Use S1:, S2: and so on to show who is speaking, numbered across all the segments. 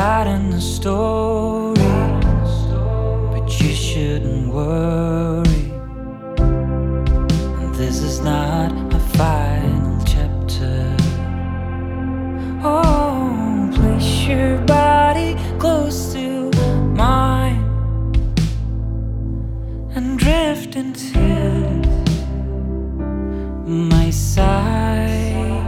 S1: rewriting the story, but you shouldn't worry. This is not a final chapter. Oh, place your body close to mine and drift into my side.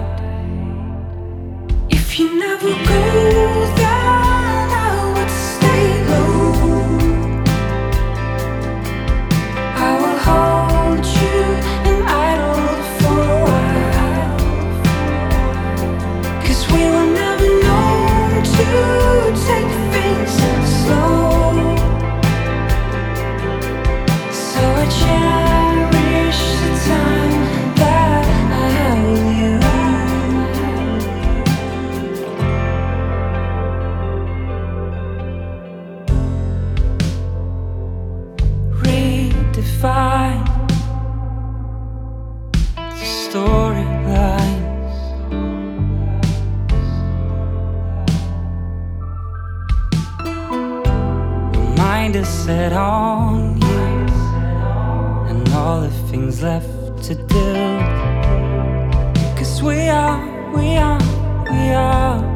S1: If you never go, then I would stay low. I will hold you and idle for a while, 'cause we were never known to take things slow. So I cherish the time that I held you. Redefine the storylines. My mind is set on you and all the things left to do. 'Cause we are